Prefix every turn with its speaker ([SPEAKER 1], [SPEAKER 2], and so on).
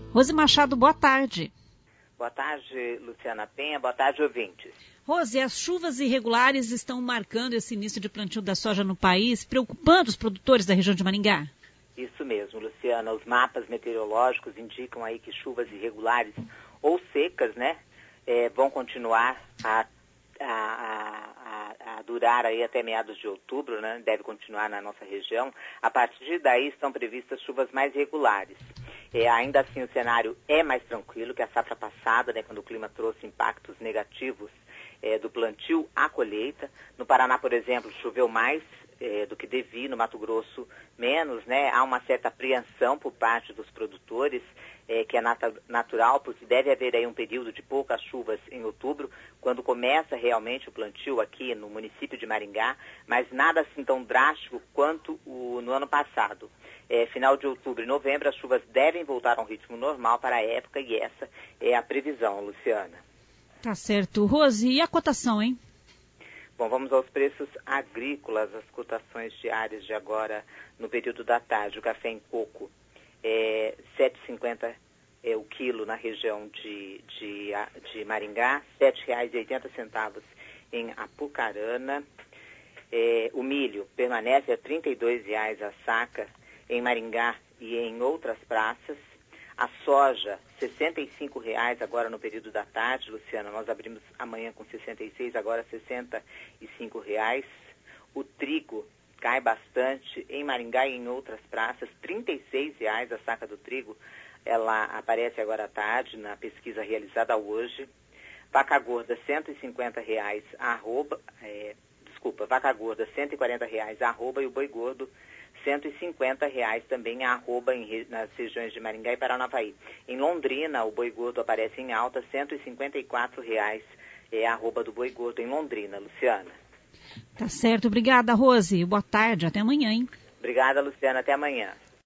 [SPEAKER 1] Rose Machado, boa tarde.
[SPEAKER 2] Boa tarde, Luciana Penha. Boa tarde, ouvintes.
[SPEAKER 1] Rose, as chuvas irregulares estão marcando esse início de plantio da soja no país, preocupando os produtores da região de Maringá?
[SPEAKER 2] Isso mesmo, Luciana. Os mapas meteorológicos indicam aí que chuvas irregulares ou secas, vão continuar a durar aí até meados de outubro, deve continuar na nossa região. A partir daí estão previstas chuvas mais regulares. Ainda assim o cenário é mais tranquilo que a safra passada, quando o clima trouxe impactos negativos do plantio à colheita. No Paraná, por exemplo, choveu mais do que devia, no Mato Grosso menos, Há uma certa apreensão por parte dos produtores, que é natural, porque deve haver aí um período de poucas chuvas em outubro, quando começa realmente o plantio aqui no município de Maringá, mas nada assim tão drástico quanto no ano passado. Final de outubro e novembro, as chuvas devem voltar a um ritmo normal para a época, e essa é a previsão, Luciana.
[SPEAKER 1] Tá certo. Rose, e a cotação, hein?
[SPEAKER 2] Bom, vamos aos preços agrícolas, as cotações diárias de agora no período da tarde. O café em coco é R$ 7,50 o quilo na região de Maringá, R$ 7,80 em Apucarana. O milho permanece a R$ 32,00 a saca em Maringá e em outras praças. A soja, R$ 65,00 agora no período da tarde, Luciana. Nós abrimos amanhã com 66, agora R$ 65,00. O trigo cai bastante em Maringá e em outras praças, R$ 36,00 a saca do trigo. Ela aparece agora à tarde na pesquisa realizada hoje. Vaca gorda, R$ 150,00 vaca gorda, R$ 140,00 arroba, e o boi gordo, R$ 150,00 também a arroba nas regiões de Maringá e Paranavaí. Em Londrina, o boi gordo aparece em alta, R$ 154,00 a arroba do boi gordo em Londrina, Luciana.
[SPEAKER 1] Tá certo, obrigada, Rose. Boa tarde, até amanhã, hein?
[SPEAKER 2] Obrigada, Luciana, até amanhã.